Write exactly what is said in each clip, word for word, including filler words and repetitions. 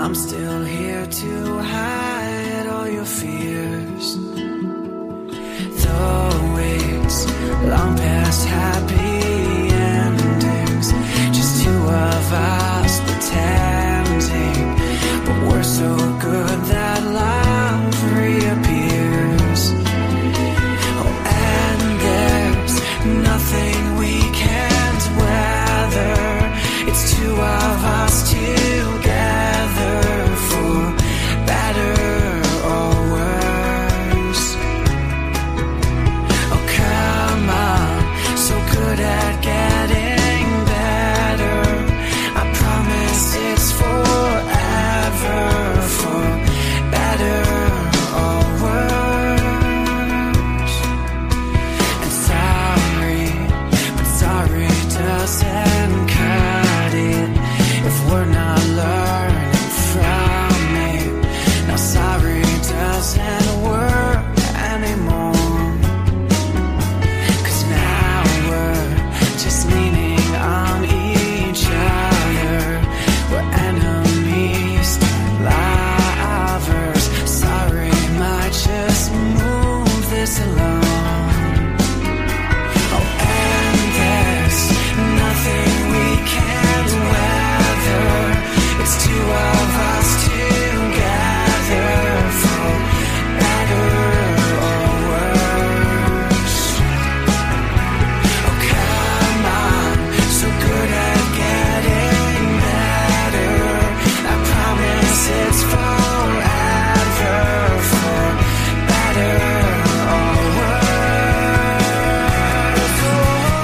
I'm still here to hide all your fears. Though it's long past happy endings, just two of us pretending, but we're so good that love reappears. Oh, and there's nothing we can't weather. It's two of us together, for better or worse. Oh, come on, so good at getting better. I promise it's forever, for better or worse. And sorry, but sorry doesn't cut it if we're not learning from it. Now sorry doesn't work anymore, 'cause now we're just leaning on each other. We're enemies, lovers. Sorry might just move this along. Oh, and there's nothing we can't weather. It's two of us together, for better or worse. Oh, come on, so good at getting better. I promise it's forever, for better or worse. Oh,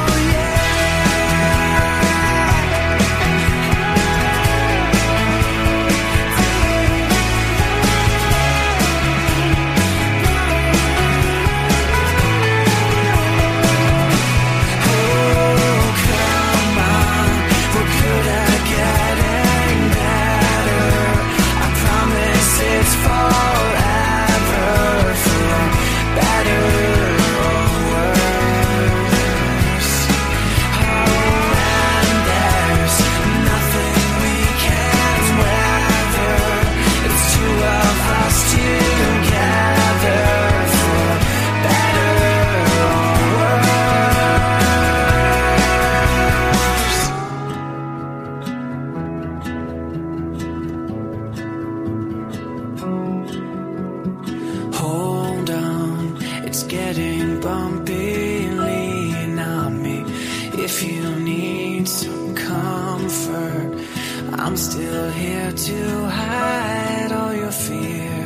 hold on, it's getting bumpy. Lean on me if you need some comfort. I'm still here to hide all your fears.